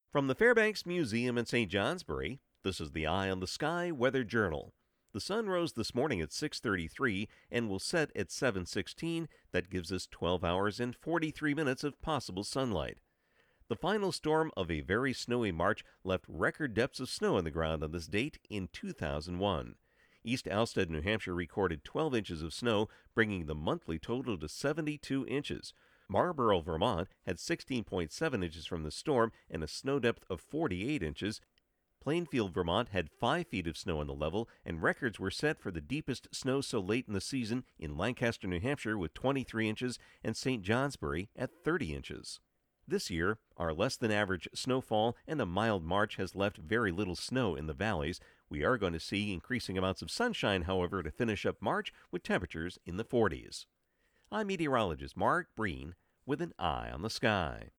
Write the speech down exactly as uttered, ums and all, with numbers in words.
From the Fairbanks Museum in Saint Johnsbury, this is the Eye on the Sky Weather Journal. The sun rose this morning at six thirty-three and will set at seven sixteen. That gives us twelve hours and forty-three minutes of possible sunlight. The final storm of a very snowy March left record depths of snow on the ground on this date in two thousand one. East Alstead, New Hampshire recorded twelve inches of snow, bringing the monthly total to seventy-two inches. Marlborough, Vermont had sixteen point seven inches from the storm and a snow depth of forty-eight inches. Plainfield, Vermont had five feet of snow on the level, and records were set for the deepest snow so late in the season in Lancaster, New Hampshire with twenty-three inches and Saint Johnsbury at thirty inches. This year, our less-than-average snowfall and a mild March has left very little snow in the valleys. We are going to see increasing amounts of sunshine, however, to finish up March with temperatures in the forties. I'm meteorologist Mark Breen with an eye on the sky.